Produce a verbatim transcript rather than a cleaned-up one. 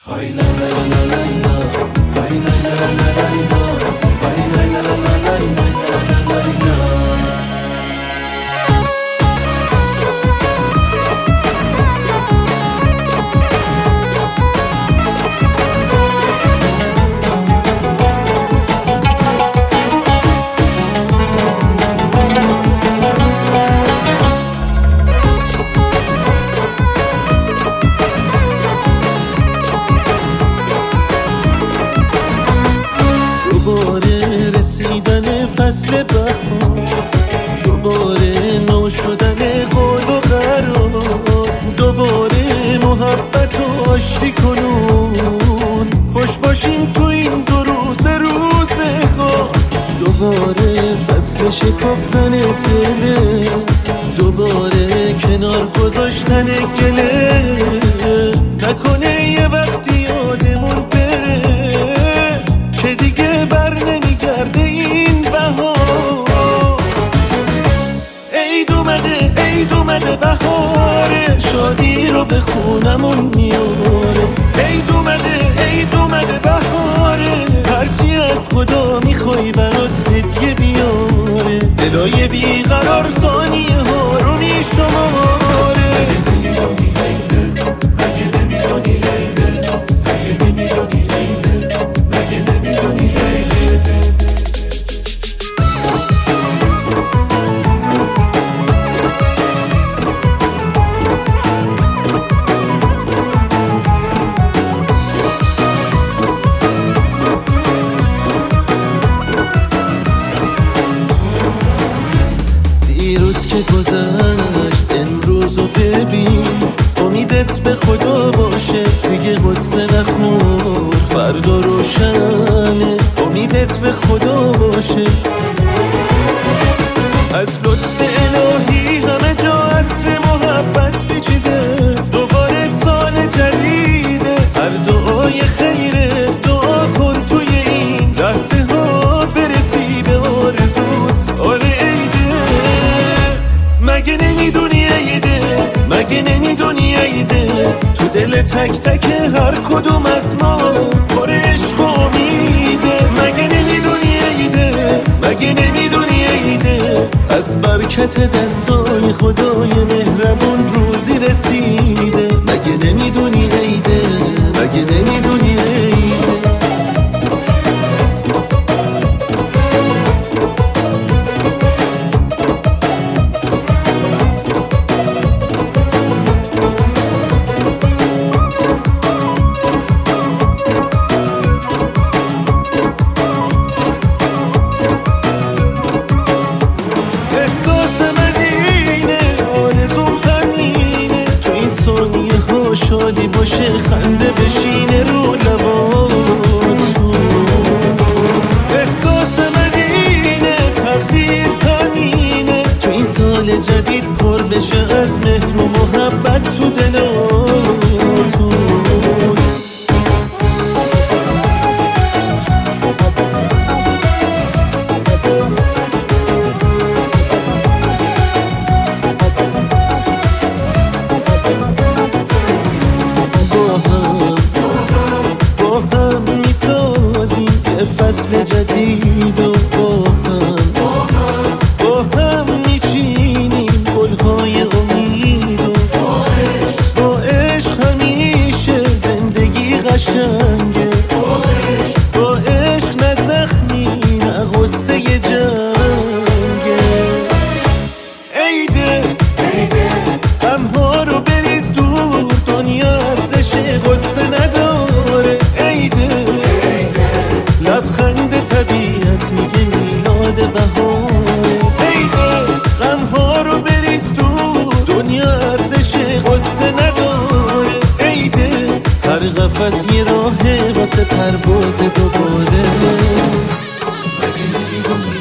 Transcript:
دوباره رسیدن فصل بهار، دوباره نو شدن قول و قرار، دوباره محبت و آشتی کنون، خوش باشیم تو این دو روز روزگار. دوباره فصل شکفتن دله، دوباره کنار گذاشتن گله، نکنه یه وقتی یادمون بره که دیگه بر نمیگرده این بهار. عید اومده عید اومده بهاره، شادی رو به خونمون میاره. عید اومده عید اومده بهاره، هرچی از خدا میخوای برات هدیه بیاره. دلای بیقرار ثانیه ها رو میشماره. دیروز که گذشت امروزو ببین، امیدت به خدا باشه دیگه قصه نخور. فردا روشنه امیدت به خدا باشه. از لطف الهی همه جا عطر محبت پیچیده، دوباره سال جدیده. هر دعای خیره دعا کن توی این لحظه ها برسی به آرزوت. آره مگه نمیدونی عیده، مگه نمیدونی عیده، تو دل تک تک هر کدوم از ما پر عشق و امیده. مگه نمیدونی عیده، مگه نمیدونی عیده، از برکت دستای خدای مهربون روزی رسیده. مگه نمیدونی عیده، مگه نمیدونی عیده. شادی باشه خنده بشینه رو لباتون. احساس من اینه تقدیر همینه، تو این سال جدید پر بشه از مهر و محبت تو دلاتون. فصل جدید و با هم با هم میچینیم گلهای امید و با عشق همیشه زندگی قشنگه. با عشق نه زخمی نه غصه جنگه. عیده غمها رو بریز دور، دنیا ارزش غصه نداره. عیده لبخند طبیعت میگه میلاد بهار. عیده غمها رو بریز دور، دنیا ارزش غصه نداره. عیده هر قفس یه راهه واسه پرواز دوباره.